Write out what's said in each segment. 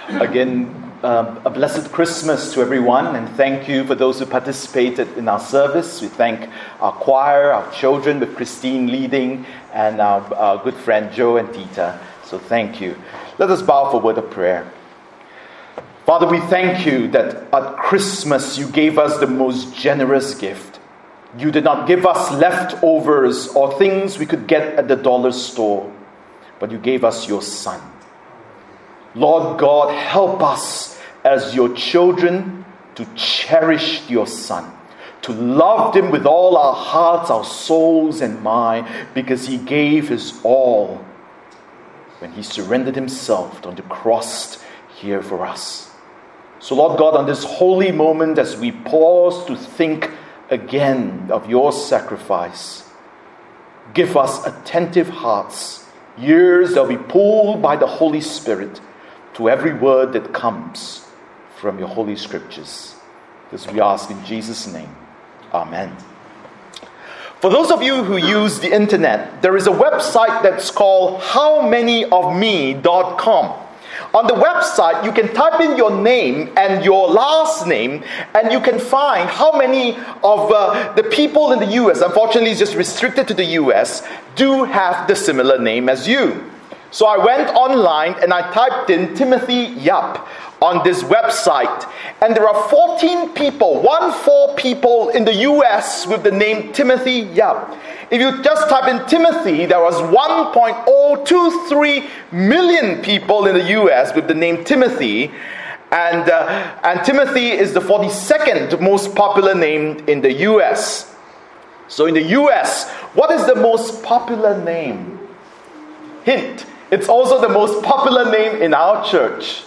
Again, a blessed Christmas to everyone, and thank you for those who participated in our service. We thank our choir, our children with Christine leading, and our good friend Joe and Tita. So thank you. Let us bow for a word of prayer. Father, we thank you that at Christmas you gave us the most generous gift. You did not give us leftovers or things we could get at the dollar store, but you gave us your Son. Lord God, help us as your children to cherish your Son, to love him with all our hearts, our souls, and mind, because he gave his all when he surrendered himself on the cross here for us. So Lord God, on this holy moment, as we pause to think again of your sacrifice, give us attentive hearts, ears that will be pulled by the Holy Spirit to every word that comes from your holy scriptures. This we ask in Jesus' name. Amen. For those of you who use the internet, there is a website that's called howmanyofme.com. On the website, you can type in your name and your last name, and you can find how many of the people in the U.S., unfortunately it's just restricted to the U.S., do have the similar name as you. So I went online and I typed in Timothy Yap on this website. And there are 14 people in the US with the name Timothy Yap. If you just type in Timothy, there was 1.023 million people in the US with the name Timothy. And Timothy is the 42nd most popular name in the US. So in the US, what is the most popular name? Hint. It's also the most popular name in our church.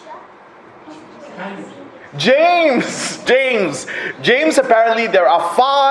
James, apparently there are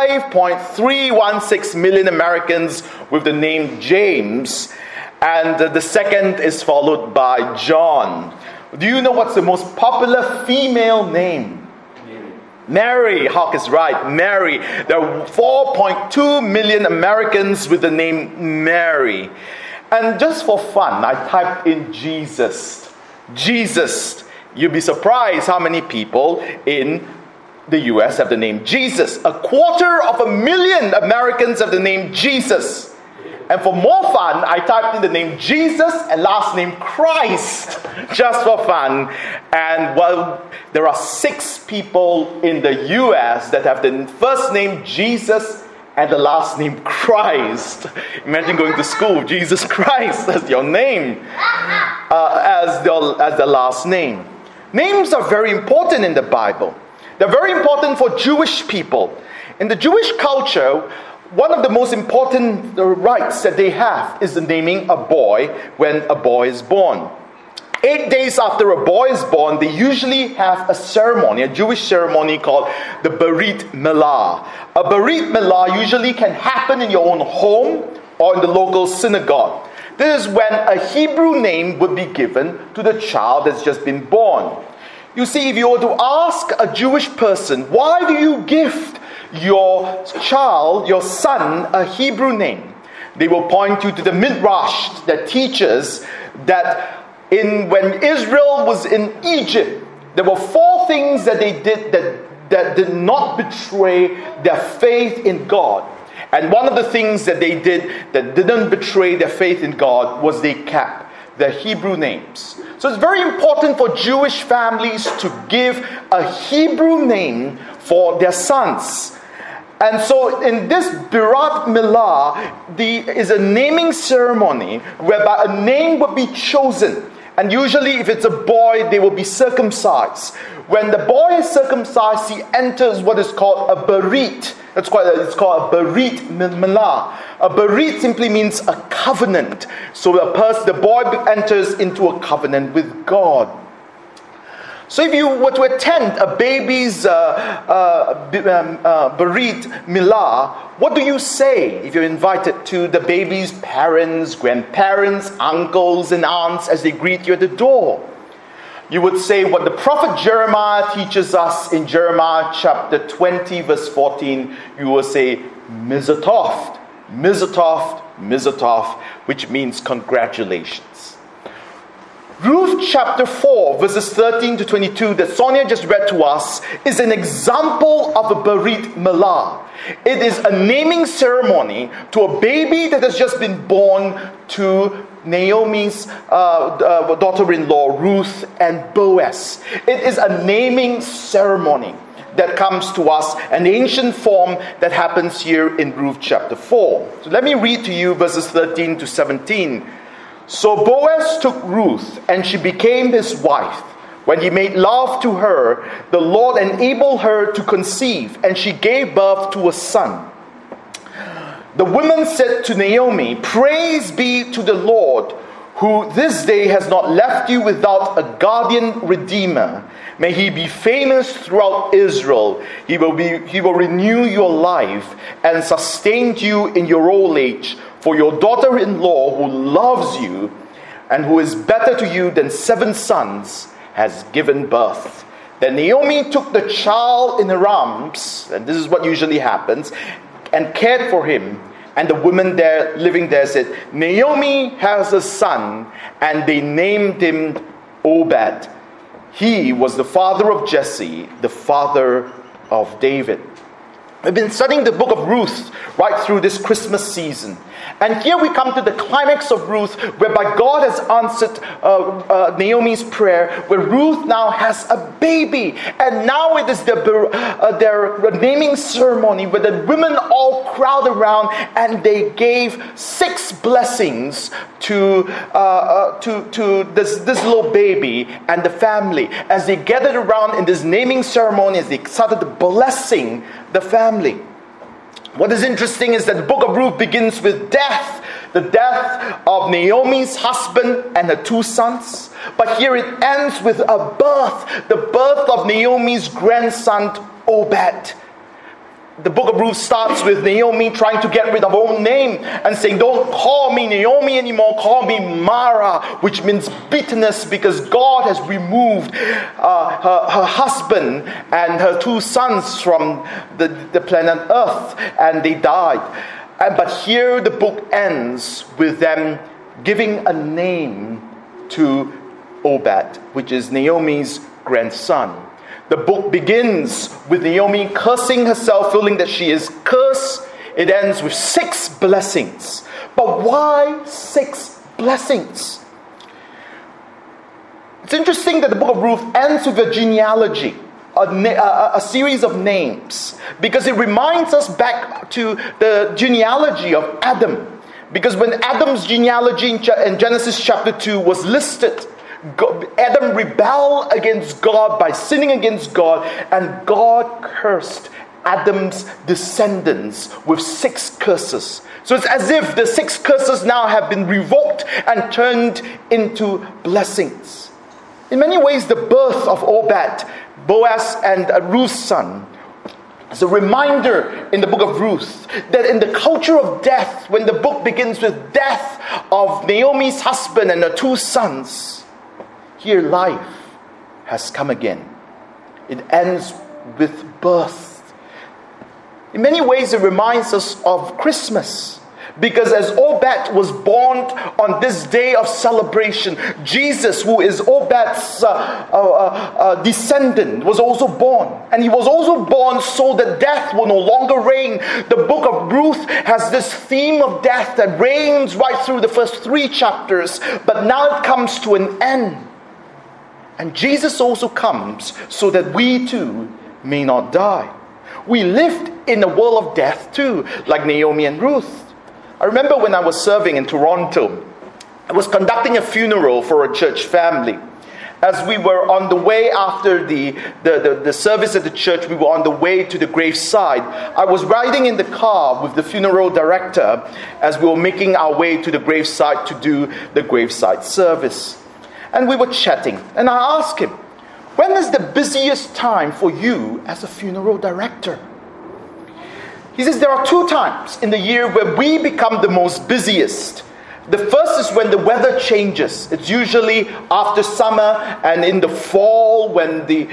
5.316 million Americans with the name James. And the second is followed by John. Do you know what's the most popular female name? Mary. Hawk is right. Mary. There are 4.2 million Americans with the name Mary. And just for fun, I typed in Jesus. Jesus. You'll be surprised how many people in the US have the name Jesus. 250,000 Americans have the name Jesus. And for more fun, I typed in the name Jesus and last name Christ. Just for fun. And well, there are 6 people in the US that have the first name Jesus and the last name Christ. Imagine going to school with Jesus Christ as your name, as the last name. Names are very important in the Bible. They're very important for Jewish people. In the Jewish culture, one of the most important rites that they have is the naming a boy when a boy is born. 8 days after a boy is born, they usually have a ceremony, a Jewish ceremony called the Brit Milah. A Brit Milah usually can happen in your own home or in the local synagogue. This is when a Hebrew name would be given to the child that's just been born. You see, if you were to ask a Jewish person, why do you give your child, your son, a Hebrew name? They will point you to the Midrash that teaches that when Israel was in Egypt, there were 4 things that they did that did not betray their faith in God. And one of the things that they did that didn't betray their faith in God was they kept their Hebrew names. So it's very important for Jewish families to give a Hebrew name for their sons. And so in this Brit Milah, is a naming ceremony whereby a name would be chosen. And usually if it's a boy, they will be circumcised. When the boy is circumcised, he enters what is called a berit. It's called a Brit Milah. A berit simply means a covenant. So the boy enters into a covenant with God. So if you were to attend a baby's Brit Milah, what do you say if you're invited to the baby's parents, grandparents, uncles, and aunts as they greet you at the door? You would say what the prophet Jeremiah teaches us in Jeremiah chapter 20, verse 14. You will say, Mizatov, Mizatov, Mizatov, which means congratulations. Ruth chapter 4, verses 13 to 22 that Sonia just read to us is an example of a Berit Milah. It is a naming ceremony to a baby that has just been born to Naomi's daughter-in-law, Ruth, and Boaz. It is a naming ceremony that comes to us, an ancient form that happens here in Ruth chapter 4. So let me read to you verses 13 to 17. So Boaz took Ruth, and she became his wife. When he made love to her, the Lord enabled her to conceive, and she gave birth to a son. The woman said to Naomi, "Praise be to the Lord, who this day has not left you without a guardian redeemer. May he be famous throughout Israel. He will renew your life and sustain you in your old age. For your daughter-in-law, who loves you and who is better to you than 7 sons, has given birth." Then Naomi took the child in her arms, and this is what usually happens, and cared for him. And the women there living there said, "Naomi has a son," and they named him Obed. He was the father of Jesse, the father of David. We've been studying the book of Ruth right through this Christmas season. And here we come to the climax of Ruth, whereby God has answered Naomi's prayer, where Ruth now has a baby. And now it is their naming ceremony, where the women all crowd around and they gave 6 blessings to this little baby and the family. As they gathered around in this naming ceremony, as they started blessing the family. What is interesting is that the book of Ruth begins with death. The death of Naomi's husband and her 2 sons. But here it ends with a birth. The birth of Naomi's grandson, Obed. The book of Ruth starts with Naomi trying to get rid of her own name and saying, "Don't call me Naomi anymore, call me Mara," which means bitterness, because God has removed her husband and her 2 sons from the planet Earth, and they died. But here the book ends with them giving a name to Obed, which is Naomi's grandson. The book begins with Naomi cursing herself, feeling that she is cursed. It ends with 6 blessings. But why 6 blessings? It's interesting that the book of Ruth ends with a genealogy, a series of names, because it reminds us back to the genealogy of Adam. Because when Adam's genealogy in Genesis chapter 2 was listed, Adam rebelled against God by sinning against God, and God cursed Adam's descendants with 6 curses. So it's as if the 6 curses now have been revoked and turned into blessings. In many ways, the birth of Obed, Boaz and Ruth's son, is a reminder in the book of Ruth that in the culture of death, when the book begins with death of Naomi's husband and her 2 sons, here life has come again. It ends with birth. In many ways, it reminds us of Christmas. Because as Obed was born on this day of celebration, Jesus, who is Obed's descendant, was also born. And he was also born so that death will no longer reign. The book of Ruth has this theme of death that reigns right through the first 3 chapters. But now it comes to an end. And Jesus also comes so that we too may not die. We lived in a world of death too, like Naomi and Ruth. I remember when I was serving in Toronto, I was conducting a funeral for a church family. As we were on the way after the service at the church, we were on the way to the graveside. I was riding in the car with the funeral director as we were making our way to the graveside to do the graveside service. And we were chatting, and I asked him, "When is the busiest time for you as a funeral director?" He says, "There are 2 times in the year where we become the most busiest. The first is when the weather changes. It's usually after summer and in the fall when the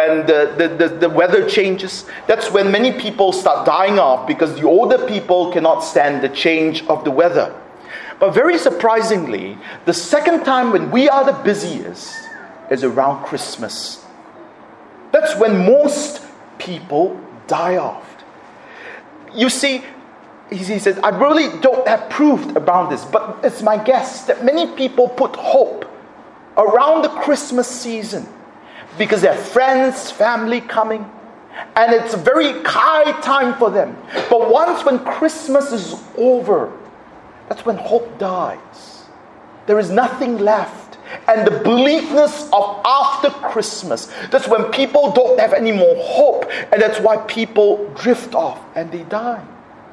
weather changes. That's when many people start dying off because the older people cannot stand the change of the weather. But very surprisingly, the second time when we are the busiest is around Christmas. That's when most people die off. You see, he says, I really don't have proof about this, but it's my guess that many people put hope around the Christmas season because they have friends, family coming, and it's a very high time for them. But once when Christmas is over, that's when hope dies. There is nothing left. And the bleakness of after Christmas, that's when people don't have any more hope, and that's why people drift off and they die.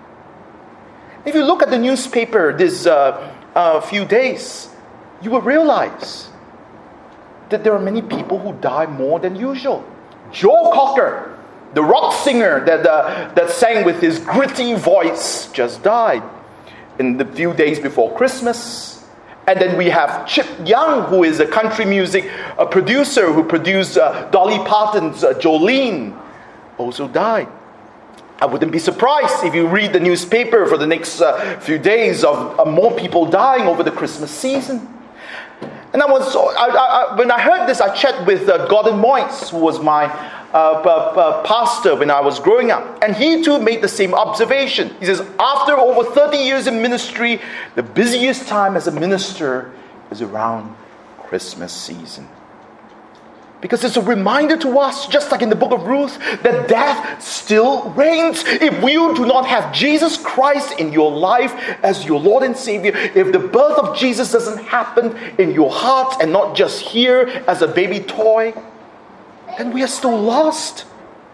If you look at the newspaper this few days, you will realize that there are many people who die more than usual. Joe Cocker, the rock singer that sang with his gritty voice, just died in the few days before Christmas. And then we have Chip Young, who is a country music producer who produced Dolly Parton's Jolene, also died. I wouldn't be surprised if you read the newspaper for the next few days of more people dying over the Christmas season. And when I heard this, I chatted with Gordon Moyes, who was my pastor when I was growing up. And he too made the same observation. He says, after over 30 years in ministry, the busiest time as a minister is around Christmas season. Because it's a reminder to us, just like in the book of Ruth, that death still reigns. If you do not have Jesus Christ in your life as your Lord and Savior, if the birth of Jesus doesn't happen in your heart and not just here as a baby toy, then we are still lost.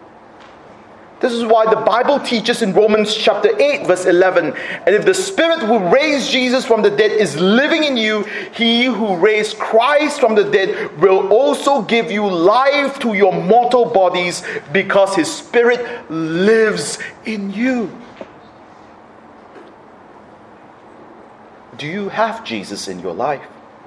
This is why the Bible teaches in Romans chapter 8 verse 11, and if the Spirit who raised Jesus from the dead is living in you, He who raised Christ from the dead will also give you life to your mortal bodies, because His Spirit lives in you. Do you have Jesus in your life?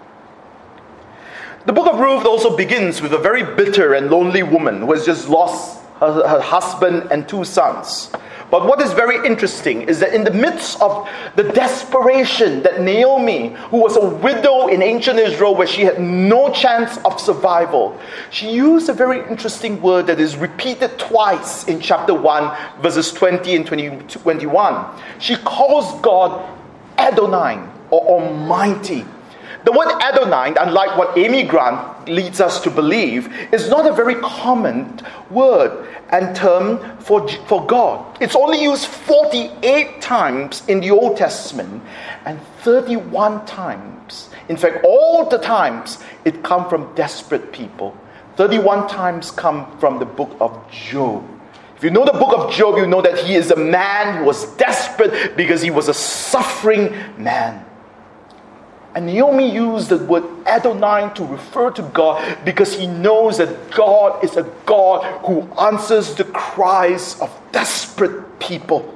The book of Ruth also begins with a very bitter and lonely woman who has just lost her husband and 2 sons. But what is very interesting is that in the midst of the desperation that Naomi, who was a widow in ancient Israel where she had no chance of survival, she used a very interesting word that is repeated twice in chapter 1, verses 20 and 21. She calls God Adonai, or Almighty. The word Adonai, unlike what Amy Grant leads us to believe, is not a very common word and term for God. It's only used 48 times in the Old Testament and 31 times. In fact, all the times it comes from desperate people. 31 times come from the book of Job. If you know the book of Job, you know that he is a man who was desperate because he was a suffering man. And Naomi used the word Adonai to refer to God because he knows that God is a God who answers the cries of desperate people.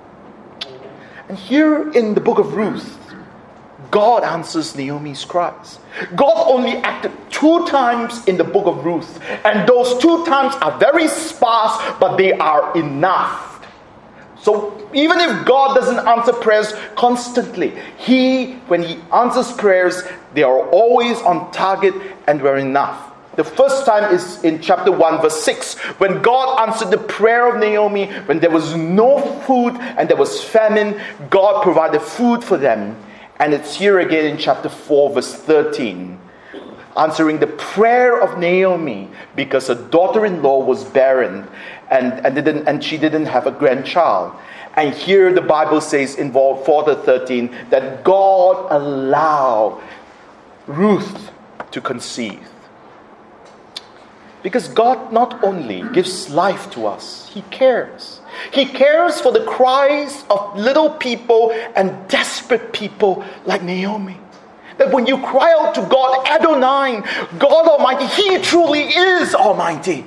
And here in the book of Ruth, God answers Naomi's cries. God only acted 2 times in the book of Ruth. And those 2 times are very sparse, but they are enough. So even if God doesn't answer prayers constantly, when He answers prayers, they are always on target and were enough. The first time is in chapter 1 verse 6, when God answered the prayer of Naomi, when there was no food and there was famine, God provided food for them. And it's here again in chapter 4 verse 13, answering the prayer of Naomi because her daughter-in-law was barren and she didn't have a grandchild. And here the Bible says in 4:13 that God allowed Ruth to conceive. Because God not only gives life to us, He cares. He cares for the cries of little people and desperate people like Naomi. That when you cry out to God, Adonai, God Almighty, He truly is Almighty.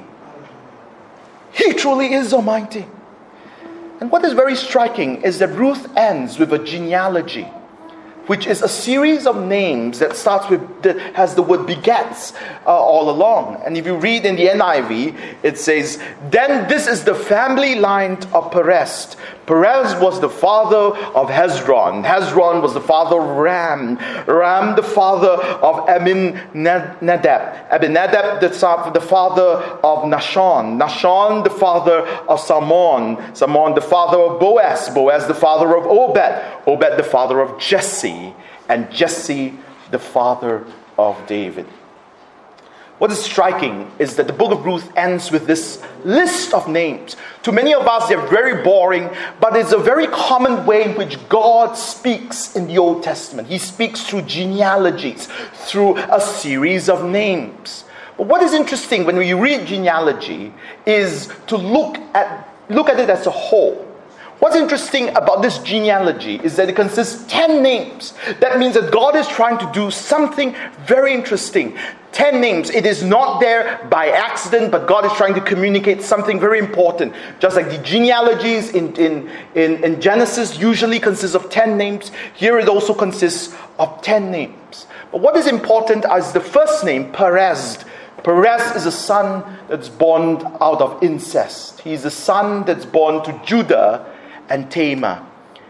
He truly is Almighty. And what is very striking is that Ruth ends with a genealogy which is a series of names that starts with, has the word begets all along. And if you read in the NIV, it says, then this is the family line of Perez. Perez was the father of Hezron. Hezron was the father of Ram. Ram, the father of Abinadab. Abinadab, the father of Nahshon. Nahshon, the father of Salmon. Salmon, the father of Boaz. Boaz, the father of Obed. Obed, the father of Jesse. And Jesse, the father of David. What is striking is that the book of Ruth ends with this list of names. To many of us, they're very boring, but it's a very common way in which God speaks in the Old Testament. He speaks through genealogies, through a series of names. But what is interesting when we read genealogy is to look at it as a whole. What's interesting about this genealogy is that it consists 10 names. That means that God is trying to do something very interesting. 10 names. It is not there by accident, but God is trying to communicate something very important. Just like the genealogies in Genesis usually consists of 10 names, here it also consists of 10 names. But what is important is the first name, Perez. Perez is a son that's born out of incest. He's a son that's born to Judah and Tamar.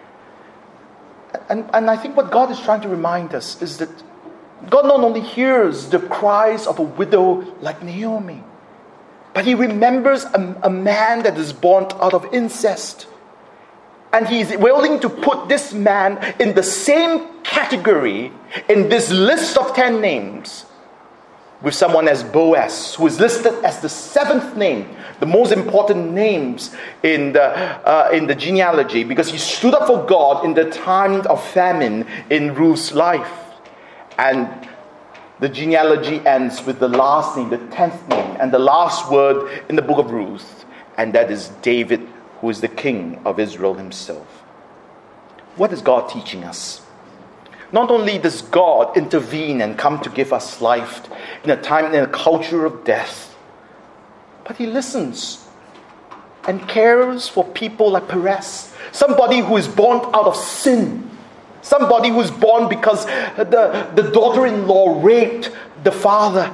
And I think what God is trying to remind us is that God not only hears the cries of a widow like Naomi, but He remembers a man that is born out of incest. And He's willing to put this man in the same category in this list of 10 names with someone as Boaz, who is listed as the 7th name, the most important names in the genealogy, because he stood up for God in the time of famine in Ruth's life. And the genealogy ends with the last name, the 10th name, and the last word in the book of Ruth, and that is David, who is the king of Israel himself. What is God teaching us? Not only does God intervene and come to give us life in a culture of death, but He listens and cares for people like Perez, somebody who is born out of sin, somebody who is born because the daughter-in-law raped the father.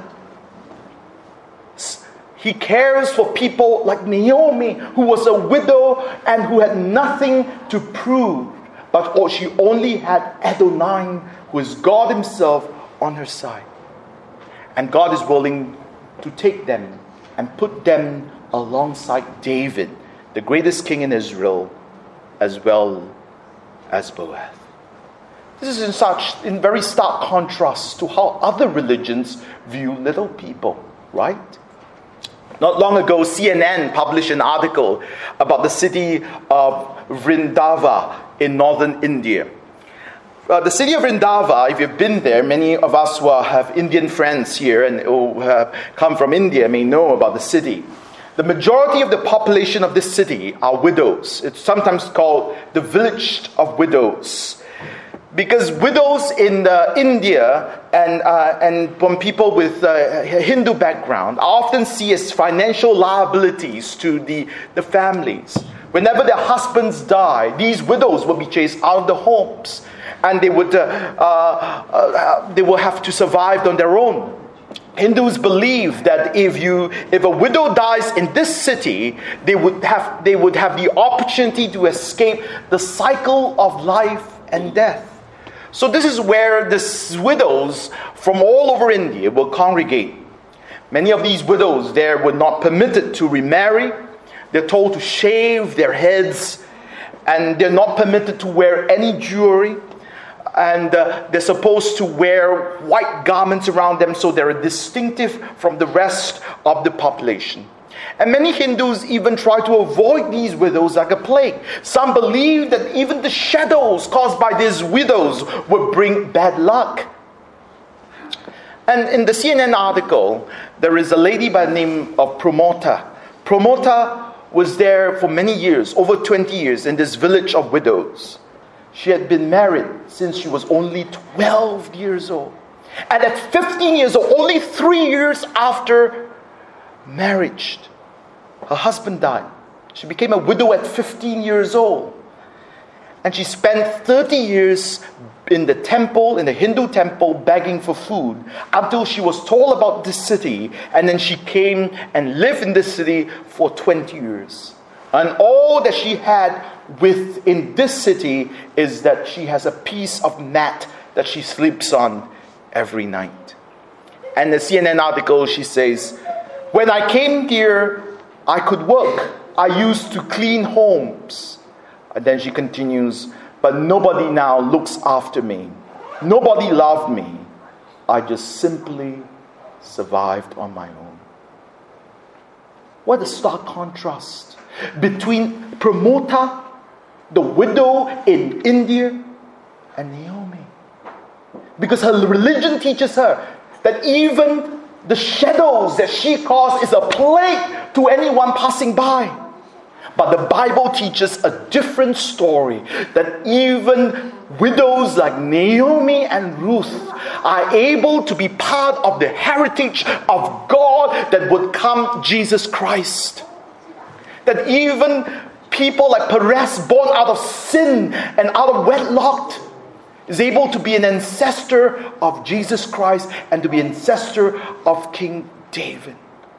He cares for people like Naomi, who was a widow and who had nothing to prove. But she only had Adonai, who is God Himself, on her side. And God is willing to take them and put them alongside David, the greatest king in Israel, as well as Boaz. This is in very stark contrast to how other religions view little people, right? Not long ago, CNN published an article about the city of Vrindava in northern India. The city of Vrindava, if you've been there, many of us who have Indian friends here and who have come from India may know about the city. The majority of the population of this city are widows. It's sometimes called the village of widows. Because widows in India and from people with a Hindu background are often seen as financial liabilities to the families. Whenever their husbands die, these widows will be chased out of the homes, and they will have to survive on their own. Hindus believe that if a widow dies in this city, they would have the opportunity to escape the cycle of life and death. So this is where these widows from all over India will congregate. Many of these widows there were not permitted to remarry. They're told to shave their heads, and they're not permitted to wear any jewelry. And they're supposed to wear white garments around them so they're distinctive from the rest of the population. And many Hindus even try to avoid these widows like a plague. Some believe that even the shadows caused by these widows would bring bad luck. And in the CNN article, there is a lady by the name of Pramota. Pramota was there for many years, over 20 years, in this village of widows. She had been married since she was only 12 years old. And at 15 years old, only 3 years after marriage, her husband died. She became a widow at 15 years old. And she spent 30 years in the temple, in the Hindu temple, begging for food until she was told about this city. And then she came and lived in this city for 20 years. And all that she had within this city is that she has a piece of mat that she sleeps on every night. And the CNN article, she says, when I came here, I could work. I used to clean homes. And then she continues, but nobody now looks after me. Nobody loved me. I just simply survived on my own. What a stark contrast between Pramota, the widow in India, and Naomi. Because her religion teaches her that even the shadows that she caused is a plague to anyone passing by. But the Bible teaches a different story, that even widows like Naomi and Ruth are able to be part of the heritage of God that would come Jesus Christ. That even people like Perez, born out of sin and out of wedlock, is able to be an ancestor of Jesus Christ and to be an ancestor of King David.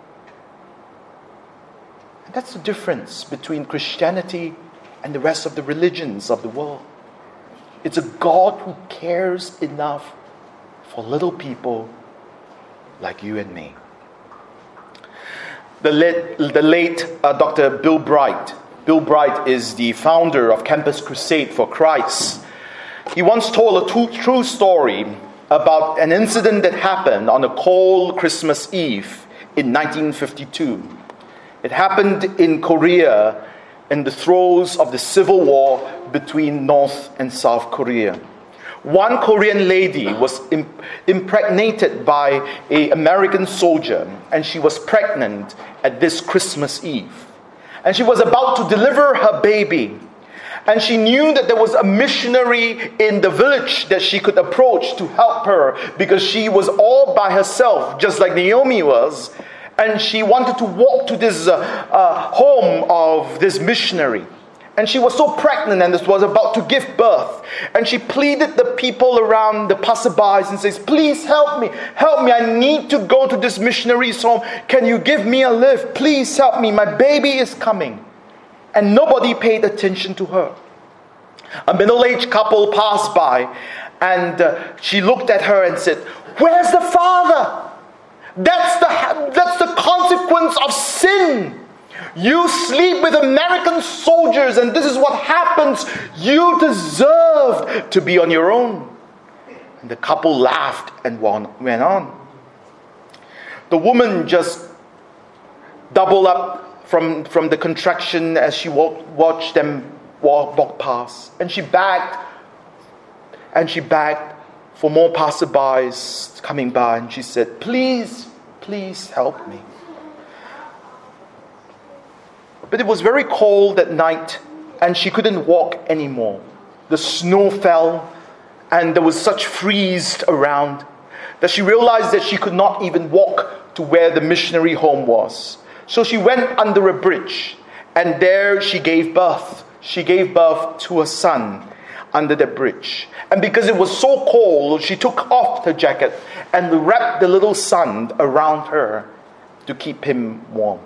And that's the difference between Christianity and the rest of the religions of the world. It's a God who cares enough for little people like you and me. The late Dr. Bill Bright. Bill Bright is the founder of Campus Crusade for Christ. He once told a true story about an incident that happened on a cold Christmas Eve in 1952. It happened in Korea in the throes of the civil war between North and South Korea. One Korean lady was impregnated by an American soldier, and she was pregnant at this Christmas Eve. And she was about to deliver her baby. And she knew that there was a missionary in the village that she could approach to help her, because she was all by herself, just like Naomi was. And she wanted to walk to this home of this missionary. And she was so pregnant and was about to give birth. And she pleaded the people around, the passerbys, and says, please help me, I need to go to this missionary's home. Can you give me a lift? Please help me, my baby is coming. And nobody paid attention to her. A middle-aged couple passed by, and she looked at her and said, where's the father? That's the consequence of sin. You sleep with American soldiers, and this is what happens. You deserve to be on your own. And the couple laughed and went on. The woman just doubled up from the contraction as she watched them walk past. And she begged for more passerbys coming by. And she said, please help me. But it was very cold that night, and she couldn't walk anymore. The snow fell, and there was such freeze around that she realized that she could not even walk to where the missionary home was. So she went under a bridge, and there she gave birth. She gave birth to a son under the bridge. And because it was so cold, she took off her jacket and wrapped the little son around her to keep him warm.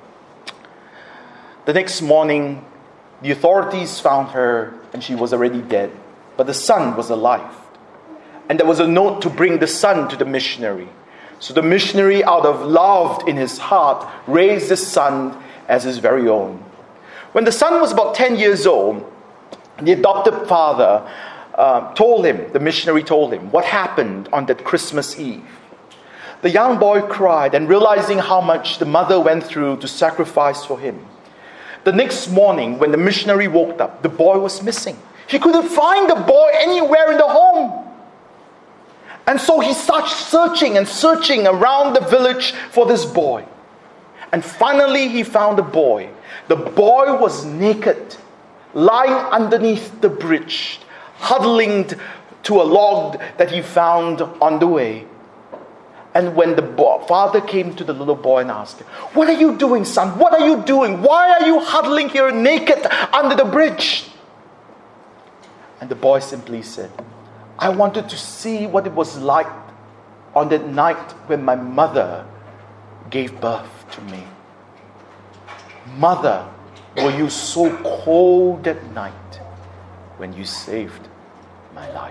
The next morning, the authorities found her, and she was already dead. But the son was alive. And there was a note to bring the son to the missionary. So the missionary, out of love in his heart, raised the son as his very own. When the son was about 10 years old, the adopted father the missionary told him what happened on that Christmas Eve. The young boy cried, and realizing how much the mother went through to sacrifice for him. The next morning, when the missionary woke up, the boy was missing. He couldn't find the boy anywhere in the home. And so he started searching around the village for this boy. And finally he found the boy. The boy was naked, lying underneath the bridge, huddling to a log that he found on the way. And when the father came to the little boy and asked him, what are you doing, son? What are you doing? Why are you huddling here naked under the bridge? And the boy simply said, I wanted to see what it was like on that night when my mother gave birth to me. Mother, were you so cold that night when you saved my life?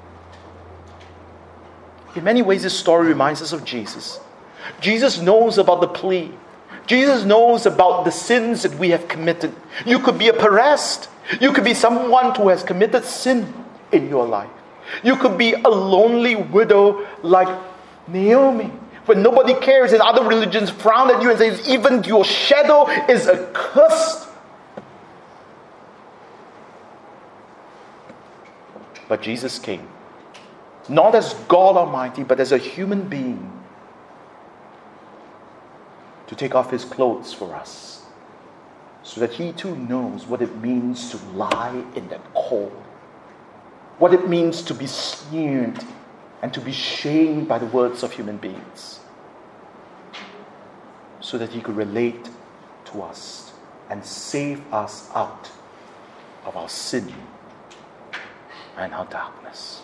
In many ways, this story reminds us of Jesus. Jesus knows about the plea. Jesus knows about the sins that we have committed. You could be a Perez. You could be someone who has committed sin in your life. You could be a lonely widow like Naomi, when nobody cares and other religions frown at you and say, even your shadow is accursed. But Jesus came, not as God Almighty, but as a human being, to take off his clothes for us, so that he too knows what it means to lie in that cold, what it means to be sneered and to be shamed by the words of human beings, so that he could relate to us and save us out of our sin and our darkness.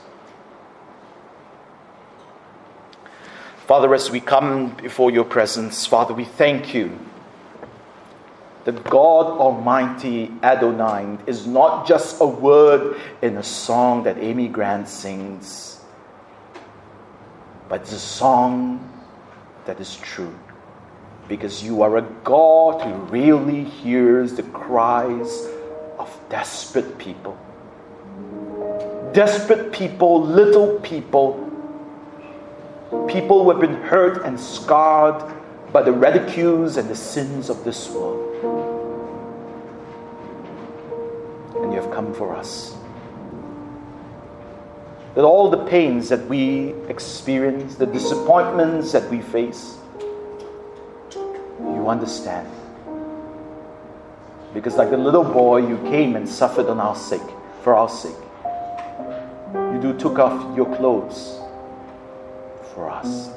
Father, as we come before your presence, Father, we thank you that God Almighty Adonai is not just a word in a song that Amy Grant sings, but it's a song that is true. Because you are a God who really hears the cries of desperate people. Desperate people, little people, people who have been hurt and scarred by the ridicules and the sins of this world. And you have come for us. That all the pains that we experience, the disappointments that we face, you understand. Because like the little boy, you came and suffered on our sake, for our sake. You took off your clothes for us.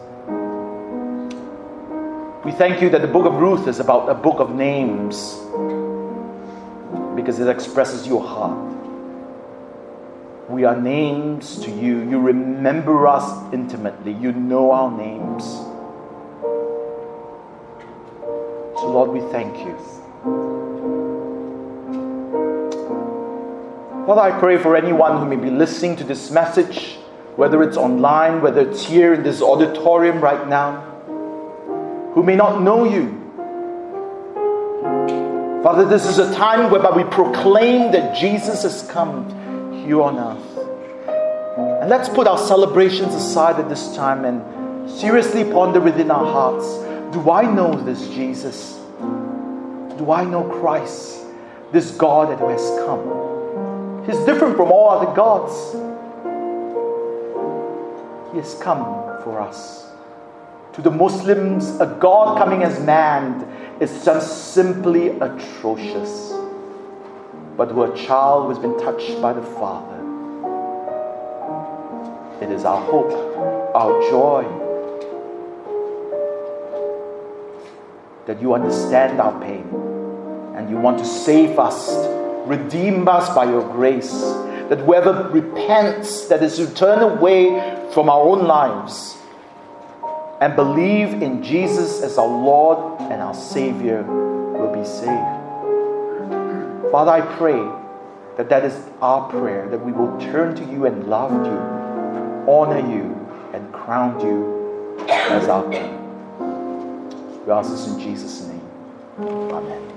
We thank you that the book of Ruth is about a book of names, because it expresses your heart. We are names to you. You remember us intimately. You know our names. So Lord, we thank you. Father, I pray for anyone who may be listening to this message, whether it's online, whether it's here in this auditorium right now, who may not know you. Father, this is a time whereby we proclaim that Jesus has come here on earth. And let's put our celebrations aside at this time and seriously ponder within our hearts, do I know this Jesus? Do I know Christ, this God that has come? He's different from all other gods. He has come for us. To the Muslims, a God coming as man is just simply atrocious. But to a child who has been touched by the Father, it is our hope, our joy, that you understand our pain and you want to save us, redeem us by your grace, that whoever repents, that is to turn away from our own lives and believe in Jesus as our Lord and our Savior, will be saved. Father, I pray that that is our prayer, that we will turn to you and love you, honor you, and crown you as our King. We ask this in Jesus' name. Amen.